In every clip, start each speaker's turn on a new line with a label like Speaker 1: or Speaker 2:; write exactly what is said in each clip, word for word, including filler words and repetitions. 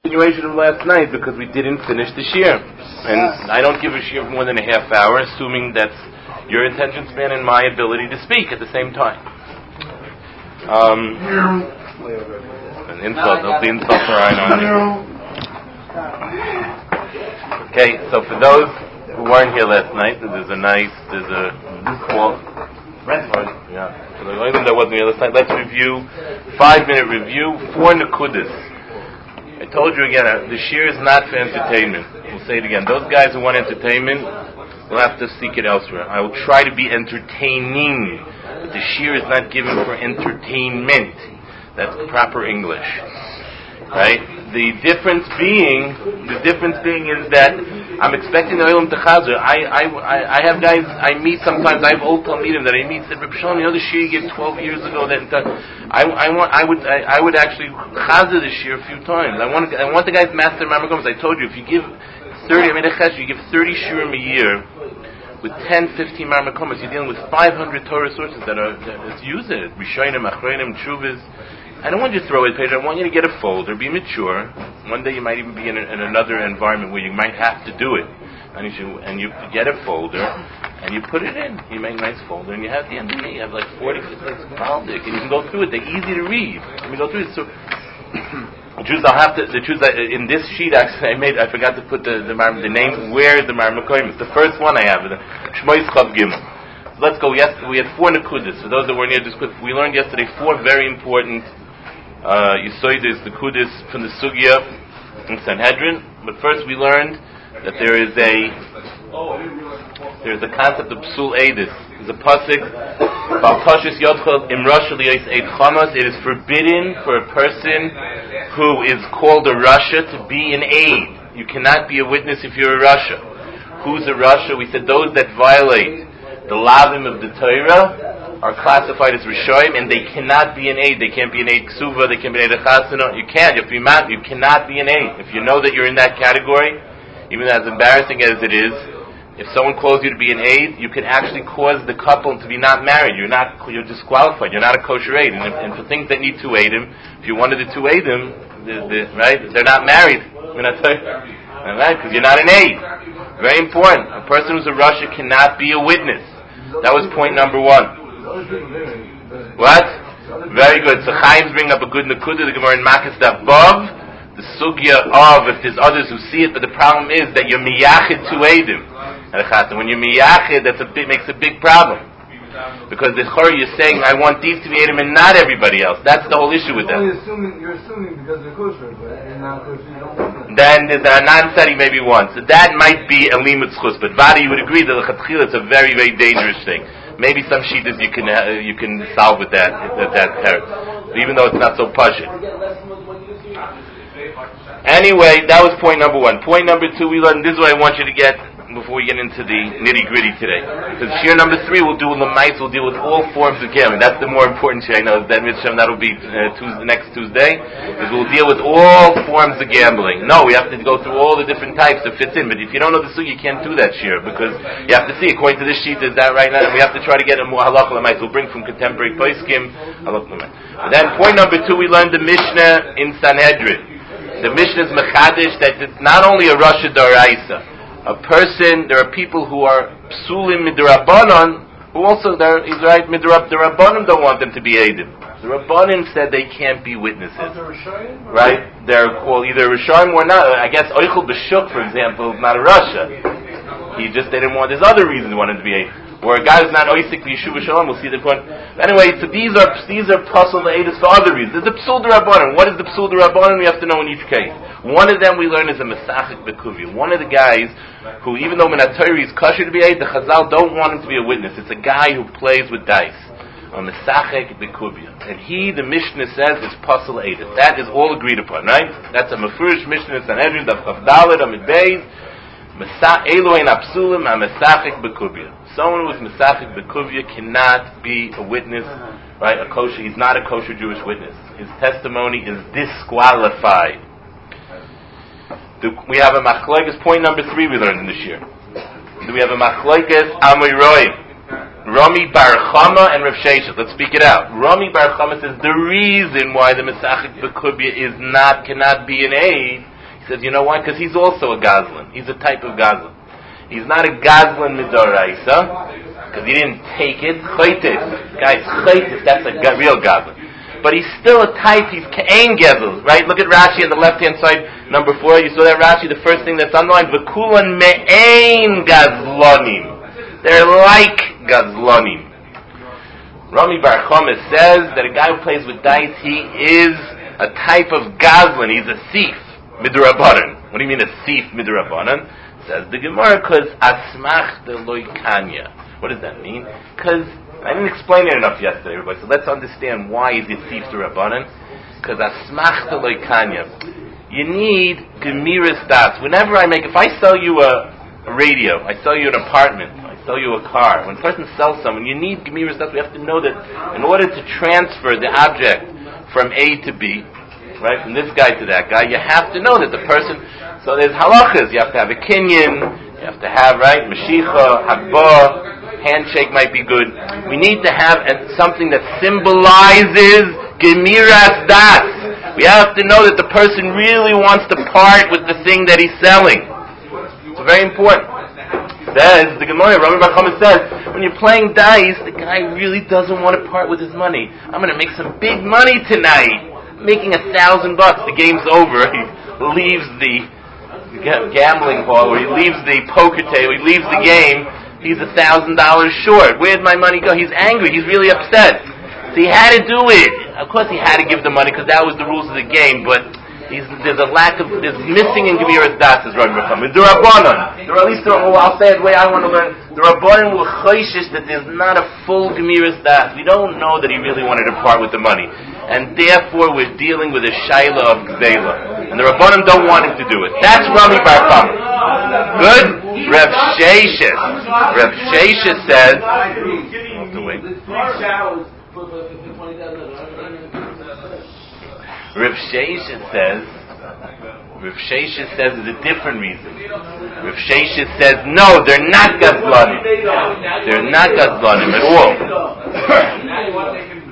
Speaker 1: Continuation of last night because we didn't finish the shir, and I don't give a shir more than a half hour, assuming that's your attention span and my ability to speak at the same time. Um, an insult, don't the insult for I on Okay, so for those who weren't here last night, there's a nice, there's a well, yeah. For the item that wasn't here last night, let's review five minute review four nekudas. I told you again, uh, the shir is not for entertainment. We'll say it again. Those guys who want entertainment will have to seek it elsewhere. I will try to be entertaining, but the shir is not given for entertainment. That's proper English, right? The difference being, the difference being is that I'm expecting the Olam to Chazer. I, I, I, I have guys I meet sometimes. I have old Talmidim that I meet. Said, Reb Shalom, you know the shir you gave twelve years ago. That I, I want, I would, I, I would actually Chazer the shir a few times. I want, I want the guys master Mamakoms. I told you, if you give thirty, I made a chesh. You give thirty shirim a year with ten, fifteen Mamakoms. You're dealing with five hundred Torah sources that are. Let's use it. Rishonim, Achronim, Chuvas. I don't want you to throw it page. I want you to get a folder, be mature. One day you might even be in, a, in another environment where you might have to do it. And you, and you get a folder, and you put it in. You make a nice folder, and you have the end of it. You have like forty, it's Baldic, and you can go through it. They're easy to read. Let me go through it. So, the truth, I'll have to, the truth, in this sheet, actually, I made, I forgot to put the, the, the name, where the Marmakoyim is. The first one I have, the Shmois Chav Gimel. So let's go. Yes, we had four nekudas. For those that weren't here, just quick, we learned yesterday four very important Uh, Yisoid is the Kudis from the Sugya in Sanhedrin. But first we learned that there is a there is a concept of Psul Eidis. There's a pasuk Baltashis Yodchel Imrosh Liyos Eid Chamas. It is forbidden for a person who is called a Rasha to be an aid. You cannot be a witness if you're a Rasha. Who's a Rasha? We said those that violate the lavim of the Torah are classified as Rishoim, and they cannot be an aid. They can't be an aid Ksuva, they can't be an aid Chasana. You can't. If you you cannot be an aid. If you know that you're in that category, even as embarrassing as it is, if someone calls you to be an aid, you can actually cause the couple to be not married. You're not. You're disqualified. You're not a kosher aid. And, if, and for things that need two aidim, if you wanted the two aidim, the, the, right? They're not married. We're not saying, right? Because you're not an aid. Very important. A person who's a Rasha cannot be a witness. That was point number one. What? Very good. So Chaim's bring up a good nekuda. The Gemara in Makkos Daf Vav, the sugya of if there's others who see it, but the problem is that you're miyachid to edim. When you're miyachid, that makes a big problem. Because the chor you're saying, I want these to be edim and not everybody else. That's the whole issue with that.
Speaker 2: You're assuming, you're assuming because they're kosher, but you're not kosher, you don't want them.
Speaker 1: Then there's a non-study maybe once. So that might be a limud schus. But Vadi, you would agree that the chatchila is a very, very dangerous thing. Maybe some shittas you can uh, you can solve with that that, that terror, even though it's not so pashut. Anyway, that was point number one. Point number two, we learned. This is what I want you to get before we get into the nitty gritty today. Because shir number three, we'll do lemais. We'll deal with all forms of gambling. That's the more important shir. I know that mitzvah that'll be uh, Tuesday, next Tuesday. Is we'll deal with all forms of gambling. No, we have to go through all the different types that fits in. But if you don't know the sugi, you can't do that shir because you have to see according to this sheet is that right now. And we have to try to get a more halacha lemais. We'll bring from contemporary poskim halacha lemais. Then point number two, we learned the Mishnah in Sanhedrin. The Mishnah is mechadish that it's not only a Rasha Daraisa. A person, there are people who are psulim midrabanan, who also, he's right, midrab, the Rabbanim don't want them to be Eidim. The Rabbanim said they can't be witnesses. Right? They're called either Rishayim or not. I guess Oichel B'Shuk, for example, is not a Rasha. He just, they didn't want, there's other reasons they wanted to be Eidim. Or a guy who's not Oisik Yeshuva Shalom, we'll see the point. Anyway, so these are these are puzzle Eidos for other reasons. There's the Psul D'Rabbanan. What is the Psul D'Rabbanan? We have to know in each case. One of them we learn is a Mesachik B'Kuvia. One of the guys who, even though Minatari is kosher to be Eid, the Chazal don't want him to be a witness. It's a guy who plays with dice. A Mesachik B'Kuvia. And he, the Mishnah says, is puzzle Eidos. That is all agreed upon, right? That's a Mefurish Mishnah, Sanhedrin, Daf Chavdalet, Amid Beis. Eloin Apsulim, a Mesachik B'Kuvia. Someone who is Mesachik B'Kuvia cannot be a witness, right? A kosher, he's not a kosher Jewish witness. His testimony is disqualified. Do we have a machlokes. Point number three we learned in this year. Do we have a machlokes Amoraim? Rami Bar Chama and Rav Sheshet. Let's speak it out. Rami Bar Chama says the reason why the Mesachik B'Kuvia is not cannot be an aid says, you know why? Because he's also a Gazlan. He's a type of Gazlan. He's not a Gazlan midoraisa, because he didn't take it. Chaytis. Guy's chaytis, that's a ga- real Gazlan. But he's still a type, he's Ka'ain Gezel, right? Look at Rashi on the left-hand side, number four. You saw that Rashi, the first thing that's underlined, V'kulan me'ain Gazlonim. They're like Gazlonim. Rami Bar Chomes says that a guy who plays with dice, he is a type of Gazlan. He's a thief, midrabanan. What do you mean a thief, midrabanan? Says the Gemara, because asmach de loy kanya. What does that mean? Because I didn't explain it enough yesterday, everybody. So let's understand why is it thief to Rabbanan. Because asmach de loy kanya. You need gemiras das. Whenever I make, if I sell you a, a radio, I sell you an apartment, I sell you a car. When a person sells someone, you need gemiras das. We have to know that in order to transfer the object from A to B, right, from this guy to that guy, you have to know that the person. So there's halachas. You have to have a kinyan. You have to have, right, mashicha, hagbah. Handshake might be good. We need to have a, something that symbolizes gemiras das. We have to know that the person really wants to part with the thing that he's selling. It's very important. Says the Gemara, Rami Bar Chomes says, when you're playing dice, the guy really doesn't want to part with his money. I'm going to make some big money tonight. I'm making a thousand bucks. The game's over. He leaves the gambling hall, or he leaves the poker table. He leaves the game. He's a thousand dollars short. Where'd my money go? He's angry. He's really upset. So he had to do it. Of course he had to give the money because that was the rules of the game, but he's, there's a lack of, there's missing in Gemiras Das, as Rabbi Mechamed. The Rabbanon, or at least, well, I'll say it the way I want to learn, the Rabbanon were choishish that there's not a full Gemiras Das. We don't know that he really wanted to part with the money. And therefore we're dealing with a shaila of Gzela. And the Rabbanon don't want him to do it. That's Rami Bar Chomes. Good? Reb Sheshes. Reb Sheshes says, wait. Reb Sheshes says, Reb Sheshes says there's a different reason. Reb Sheshes says, no, they're not Gazlanim. They're not Gazlanim at all.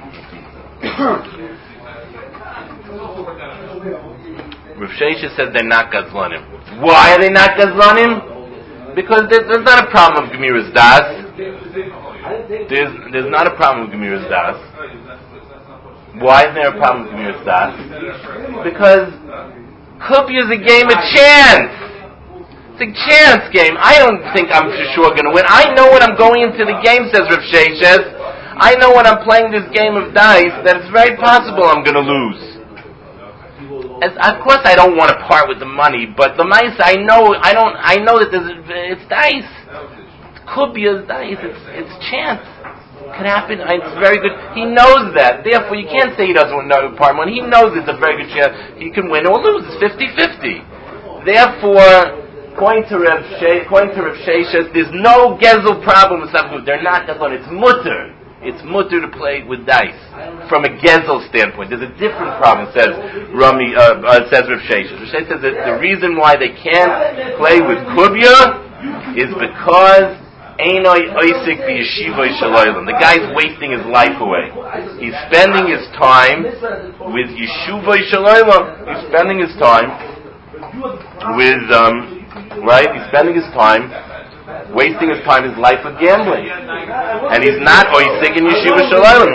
Speaker 1: Reb Sheshes says they're not Gazlanim. Why are they not Gazlanim? Because there's, there's not a problem of Gemiras Das. There's, there's not a problem with Gemiras Das. Why is there a problem with Gemiras Das? Because Kubya is a game of chance. It's a chance game. I don't think I'm for sure going to win. I know when I'm going into the game, says Reb Sheshes. I know when I'm playing this game of dice that it's very possible I'm going to lose. As, of course, I don't want to part with the money, but the mice, I know, I don't, I know that there's, it's dice. It could be a dice. It's, it's chance. It could happen. It's very good. He knows that. Therefore, you can't say he doesn't want to part money. He knows it's a very good chance. He can win or lose. It's fifty-fifty. Therefore, according to Reb She, according to Reb Sheshes, there's no gezel problem with something. They're not gezel. It's mutter. It's mutter to play with dice from a gezel standpoint. There's a different problem, says Rami, uh, uh, says Reb Sheshes. Reb Sheshes says that the reason why they can't play with kubya is because einoi oisik b'yeshivoi shalaylam. The guy's wasting his life away. He's spending his time with yeshuvoi shalaylam. He's spending his time with, um, right? He's spending his time wasting his time, his life of gambling. And he's not oisik in Yeshiva Shalom.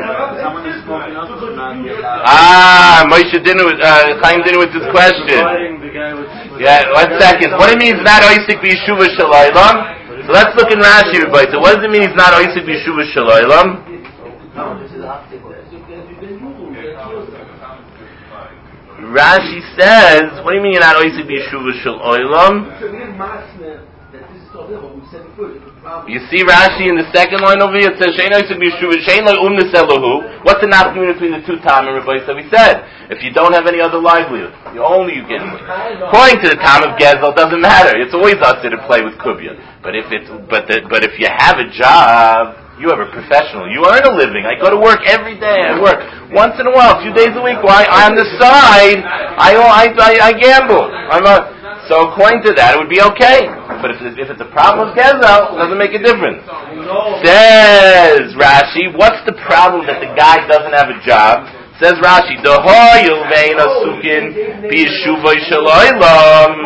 Speaker 1: Ah, Moshe Dinowitz, uh, Chaim Dinowitz is question. Yeah, one second. What do you mean he's not oisik in Yeshiva Shalom? So let's look in Rashi, everybody. So what does it mean he's not oisik in Yeshiva Shalom? Rashi says, what do you mean you're not oisik in Yeshiva Shalom? You see Rashi in the second line over here, it says, what's the nafkamina between the two tam and everybody? So we said, if you don't have any other livelihood, you only you get according to the tam of Gezel, it doesn't matter. It's always us to play with kubya. But if it's but the, but if you have a job, you have a professional, you earn a living. I go to work every day. I work once in a while, a few days a week. Well, I, on the side, I I I, I gamble. I'm a So according to that, it would be okay. But if it's, if it's a problem with Gezel, it doesn't make a difference. No. Says Rashi, what's the problem that the guy doesn't have a job? Says Rashi, Dehoyil vein asukin b'yeshuvay shalaylam.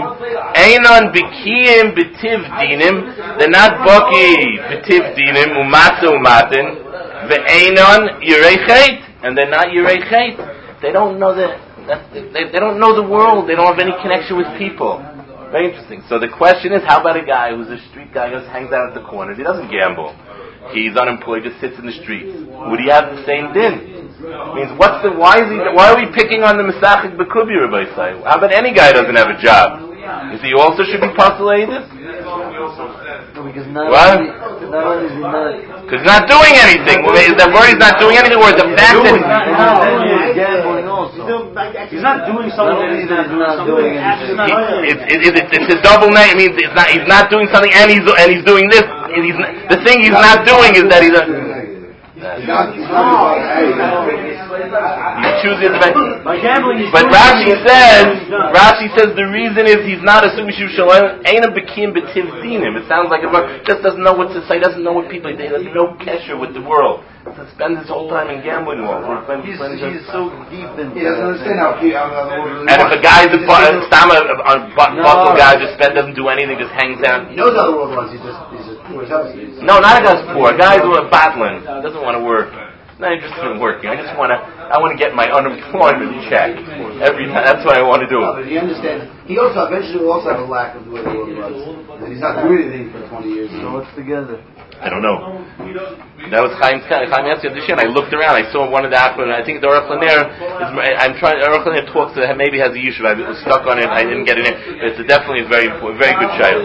Speaker 1: Ve'einon bikiyim b'tiv dinim. They're not baki b'tiv dinim umata umatin. Ve'einon yirei chet, and they're not yirei chet. They don't know the they, they don't know the world. They don't have any connection with people. Very interesting. So the question is, how about a guy who's a street guy who just hangs out at the corners? He doesn't gamble. He's unemployed, just sits in the streets. Would he have the same din? Means what's the why is he why are we picking on the Mesachik B'Kubi, Rabbi say? How about any guy who doesn't have a job? Is he also should be postulated?
Speaker 2: No, because not
Speaker 1: what?
Speaker 2: Only, not only is he not
Speaker 1: because he's not doing anything. Is the word he's not doing anything, or the fact that
Speaker 2: he's gambling also?
Speaker 3: He's not doing something.
Speaker 2: He's not doing anything.
Speaker 1: It's it's it's, it's a double name. It means it's not he's not doing something and he's and he's doing this. And he's the thing he's not doing is that he's a
Speaker 4: He's not, he's not,
Speaker 1: you choose it, but,
Speaker 3: gambling.
Speaker 1: but Rashi says, Rashi says the reason is he's not a Sumishu Shalom, ain't a Bekim Betiv Dinim. It sounds like a just doesn't know what to say, doesn't know what people say, has no kesher with the world. He spends his whole time in gambling world.
Speaker 2: He's, he's so deep in.
Speaker 4: he doesn't understand how people.
Speaker 1: And if a guy's a bu- Stama, a button buckle guy, just spend, doesn't do anything, just hangs out.
Speaker 4: He knows how the world runs, he's just, he's just poor. He's
Speaker 1: No, not a guy's poor. A guy's who are battling, doesn't want to work. Not interested in working. I just want to. I want to get my unemployment check every time. That's what I want to do.
Speaker 4: no, but he understands. He also eventually will also have a lack of the way the world runs. And he's not doing anything for twenty years.
Speaker 2: So what's together?
Speaker 1: I don't know. That was Chaim Chaim Yossi of the Shin. I looked around. I saw one of the Achron. I think the Aruch Lanier is. I'm trying. Aruch Lanier talks to maybe has a yishuv. I was stuck on it. I didn't get it in. It's a definitely a very very good child.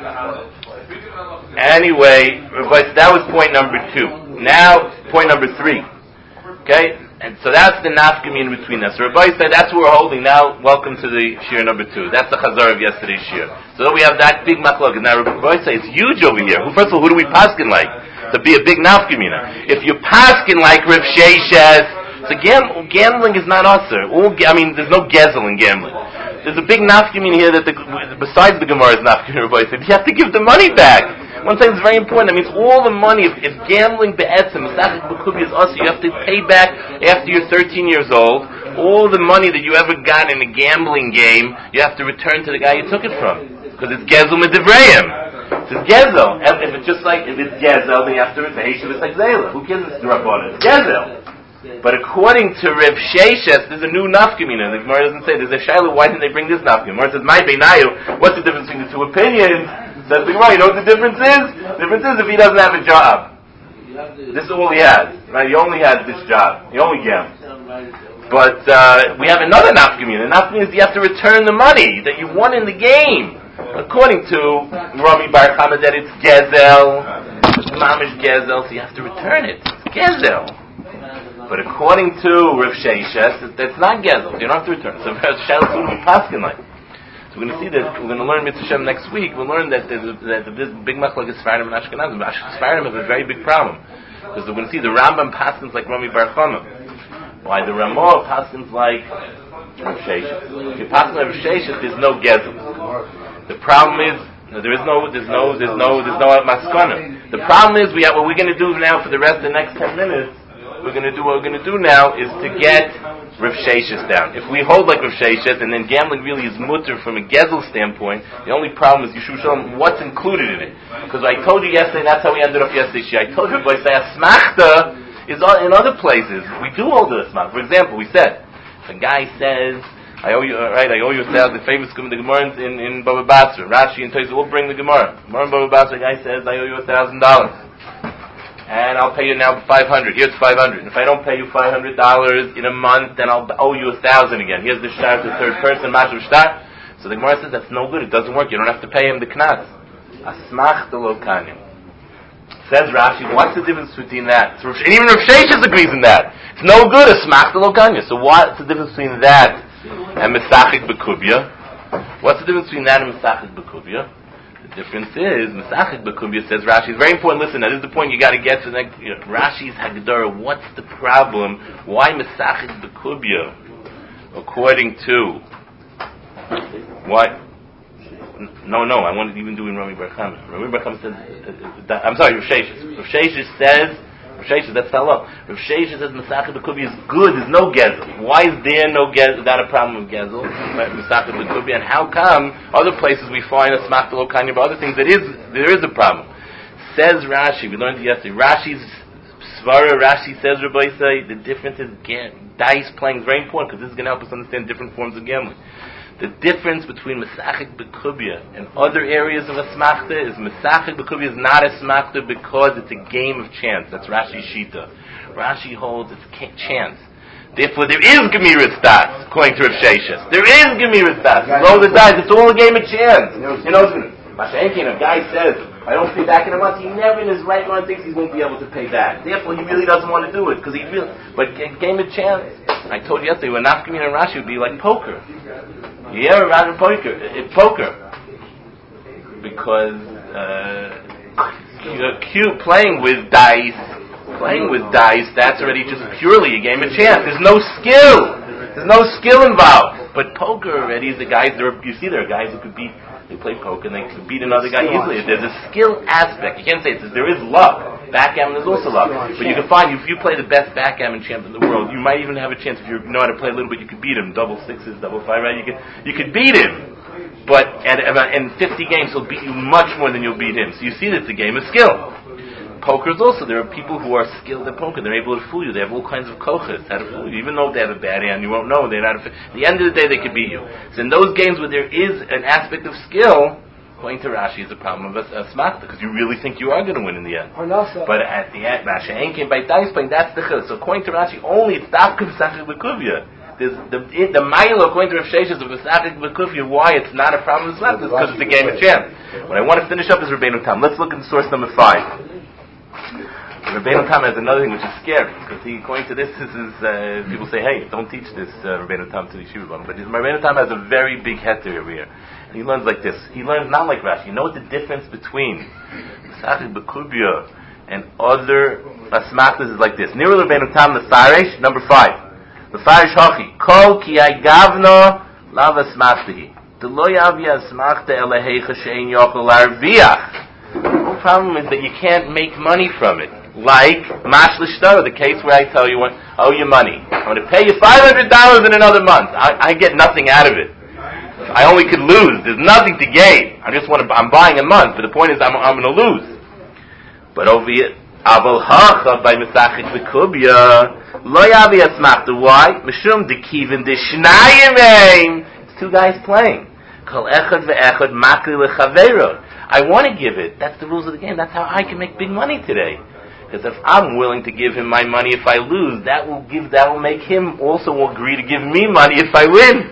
Speaker 1: Anyway, but that was point number two. Now, point number three. Okay? And so that's the nafkamin between us. So Rabbi said that's what we're holding. Now, welcome to the shir number two. That's the chazar of yesterday's shir. So we have that big machlok. Now Rabbi said it's huge over here. Who, first of all, who do we paskin like? To be a big nafkamina. If you paskin like Rav Sheishes, so gam- gambling is not usher. All ga- I mean, there's no gezel in gambling. There's a big nafkamin here that the, besides the Gemara's nafkamin, Rabbi said, you have to give the money back. One thing is very important. That means all the money, if, if gambling be'etzim, Mesachik B'Kubi is us, you have to pay back after you're thirteen years old. All the money that you ever got in a gambling game, you have to return to the guy you took it from. Because it's Gezel Medivreim. It's Gezel. If it's just like, if it's Gezel, then you have to return. It's like Zayla. Who cares if it's Rabbanan? It's Gezel. But according to Rav Sheishes, there's a new nafkamina. The Gemara doesn't say, there's a Shiloh, why didn't they bring this nafkamina? The Gemara says, my beinayu, what's the difference between the two opinions? Says the Gemara, you know what the difference is? The difference is if he doesn't have a job. This is all he has. Right? He only has this job. He only gambles. But uh, we have another nafkamina. The nafkamina is you have to return the money that you won in the game. According to Rami Bar Chama, that it's Gezel. It's Mamish Gezel, so you have to return it. It's Gezel. But according to Rav Sheishes, that's not Gezel. You don't have to return. So Shalos would be paskin like. So we're going to see that. We're going to learn Mitzvah Shem next week. We'll learn that there's, that there's big machlok is Sfardim and Ashkenazim. But Sfardim have a very big problem because we're going to see the Rambam paskins like Rami Bar Chama. Why the Ramah paskins like Rav Sheishes? If you paskin like Rav Sheishes, there's no Gezel. The problem is there is no, there's no, there's no, there's no maskana. The problem is we have what we're going to do now for the rest of the next ten minutes. We're going to do what we're going to do now is to get Rav Sheishes down. If we hold like Rav Sheishes, and then gambling really is mutter from a Gezel standpoint, the only problem is Yishuv Shalom, what's included in it? Because I told you yesterday, and that's how we ended up yesterday. I told you, but I say asmachta is in other places. We do hold the asmachta. For example, we said if a guy says, I owe you, uh, right? I owe you a thousand. Famous the Gemara in in Baba Basra, Rashi and Tosfos will bring the Gemara. Gemara in Baba Basra, guy says, I owe you a thousand dollars, and I'll pay you now five hundred. Here's five hundred. And if I don't pay you five hundred dollars in a month, then I'll owe you a thousand again. Here's the shtar to the third person, Mashav shtar. So the Gemara says that's no good. It doesn't work. You don't have to pay him the knas. Asmach the lokanim. Says Rashi, what's the difference between that? So, and even Rav Sheishes agrees in that. It's no good. Asmach the lokanim. So what's the difference between that and Mesachik B'Kubya? What's the difference between that and Mesachik B'Kubya? The difference is, Mesachik B'Kubya says Rashi, it's very important, listen, now this is the point you got to get to, next, you know, Rashi's Hagdara, what's the problem? Why Mesachik B'Kubya? According to, what? No, no, I wanted to even do in Rami Bar Chama. Rami Bar Chama says, uh, that, I'm sorry, Rav Sheishes. Rav Sheishes says, Rav Sheshes, that's halal. Rav Sheshes says Masachet B'Kubya is good. There's no gezel. Why is there no gezel? Not a problem with gezel. Masachet B'Kubya, and how come other places we find a smachta lo kanya, but other things that is there is a problem. Says Rashi. We learned yesterday. Rashi's svara. Rashi says, Rabbi say the difference is dice playing is very important because this is going to help us understand different forms of gambling. The difference between Masachet B'Kubya and other areas of a smachta is Masachet B'Kubya is not a smachta because it's a game of chance. That's Rashi's shita. Rashi holds it's chance. Therefore, there is Gemiras Das, according to Rav Sheshes. There is Gemiras Das. Roll the dice. It's all a game of chance. You know, Mashenkin, a guy says, I don't pay back in a month, he never in his right mind thinks he won't be able to pay back. Therefore, he really doesn't want to do it, because he really, but a game of chance. I told you yesterday, when Nafkamina and Rashi would be like poker. Yeah, rather poker. It's poker. Because, uh, Q playing with dice, playing with dice, that's already just purely a game of chance. There's no skill. There's no skill involved. But poker already, the guys, there are, you see there are guys who could beat, they play poker and they could beat another guy easily. There's a skill aspect. You can't say it's, there is luck. Backgammon is also luck. But you can find, if you play the best backgammon champ in the world, you might even have a chance, if you know how to play a little bit, you could beat him. Double sixes, double five, right? You could, you could beat him. But at, about, in fifty games, he'll beat you much more than you'll beat him. So you see that it's a game of skill. Poker is also, there are people who are skilled at poker. They're able to fool you. They have all kinds of kochas, how to fool you. Even though they have a bad hand, you won't know. They're not. A, at the end of the day, they could beat you. So in those games where there is an aspect of skill, according to Rashi, is a problem of a, a smachta, because you really think you are going to win in the end. But at the end, Rashi ain't came by dice playing. That's the chil. So according to Rashi, only it's dafka v'sachik b'kuvya. There's the the mile according to Rav Sheshes of v'sachik b'kuvya. Why it's not a problem of smachta is because it's a game of chance. What I want to finish up is Rabbeinu Tam. Let's look at source number five. Rabbeinu Tam has another thing which is scary, because he, according to this, this is, uh, people say, hey, don't teach this uh, Rabbeinu Tam to the Yeshiva Bam. But Rabbeinu Tam has a very big heter over here. And he learns like this. He learns not like Rashi. You know what the difference between Masachet B'Kubya and other asmachtas is like this. Nira Rabbeinu Tam Mefaresh, number five. Mefaresh Hachi. Kol ki agavno lav asmachtahi. D'lo yavi asmachta elahecha she'en yochel arviach. The problem is that you can't make money from it. Like Mash L'Shtar, the case where I tell you, I owe you money. I'm going to pay you five hundred dollars in another month. I, I get nothing out of it. I only could lose. There's nothing to gain. I just want to, I'm buying a month, but the point is I'm, I'm going to lose. But over here, Aval Hacha by Masachet B'Kubya, Lo Yavi Asmachta. Why? Mishum Dekivin Deshnayim. It's two guys playing. Kol Echad Ve'echad Makri L'Chaveiro. I want to give it. That's the rules of the game. That's how I can make big money today. Because if I'm willing to give him my money if I lose, that will give, that will make him also agree to give me money if I win.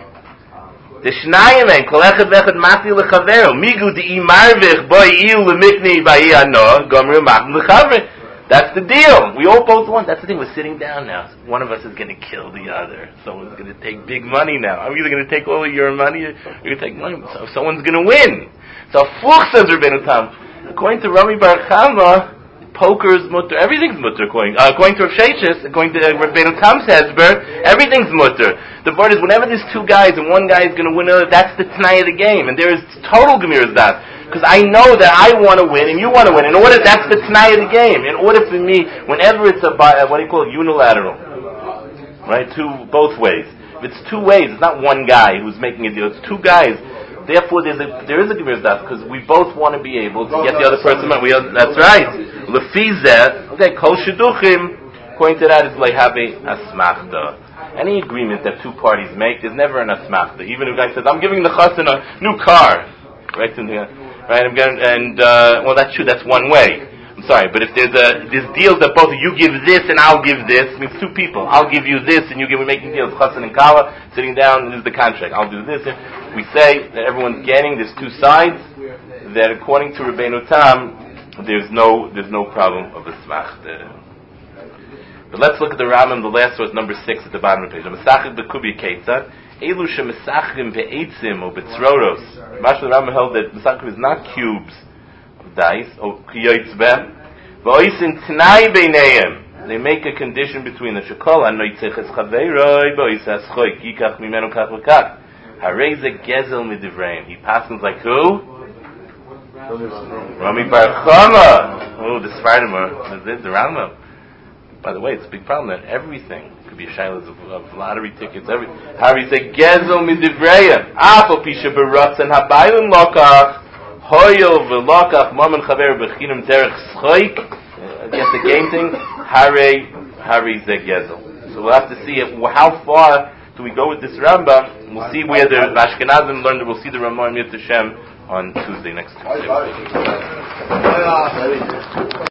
Speaker 1: The Shnayim kol echad vechad mati lechavero migu di imarvich boy iu lemikni bayi ano gomru machn lechaver. That's the deal. We all both want. That's the thing. We're sitting down now. One of us is going to kill the other. Someone's going to take big money now. I'm either going to take all of your money or you're going to take money. So someone's going to win. So Fuch says Rabbeinu Tam. According to Rami Bar Chama, poker is mutter. Everything's mutter. According, uh, according to Rav Sheshes, according to uh, Rabbeinu Tam's hesber, everything's mutter. The word is whenever there's two guys and one guy is going to win another, that's the t'nai of the game. And there is total gemiras das. Because I know that I want to win and you want to win. In order, that's the t'nai of the game. In order for me, whenever it's a, uh, what do you call it, unilateral, right? Two, both ways. If it's two ways, it's not one guy who's making a deal. It's two guys. Therefore, there's a, there is a gemiras das because we both want to be able to get the other person. We are, that's right. Lefizeh, okay, kol shiduchim. According to that, is like having asmachta. Any agreement that two parties make, there's never an asmachta. Even if a guy says, "I'm giving the chassan a new car," right? Right? I'm getting, and uh, well, that's true. That's one way. I'm sorry, but if there's a there's deals that both of you give this and I'll give this, it means two people. I'll give you this and you give. We're making deals. Chassan and kala sitting down. This is the contract. I'll do this. We say that everyone's getting. There's two sides. That according to Rabbeinu Tam, there's no there's no problem of asmachta. But let's look at the Rambam, the last source, number six at the bottom of the page. Masachet B'Kubya Ketzad Elu she'Mesachrim be'etzim or be'tzroros. Mashal Rambam held that Masachrim is not cubes of dice or kiyotzbeh. V'oisin t'nai beineim. They make a condition between the shekol anoitzeches chaveiroi v'ois haschoik yikach mimenu kach v'kach. Harei ze gezel midivreim. He passes like who? Rami Bar Chama. Oh, the Sfardim are the, the Rambam. By the way, it's a big problem that everything could be a shaylas of, of lottery tickets. Every how you say gezel midivreya. Afal pisha beratz and habayim lokach hoyel velokach mamen chaver bechinam derech schoik. Against the game thing, hare hare ze gezel. So we'll have to see if, how far do we go with this Rambam. We'll see where the Ashkenazim learned. We'll see the Ramah Mir Tashem on Tuesday next Tuesday.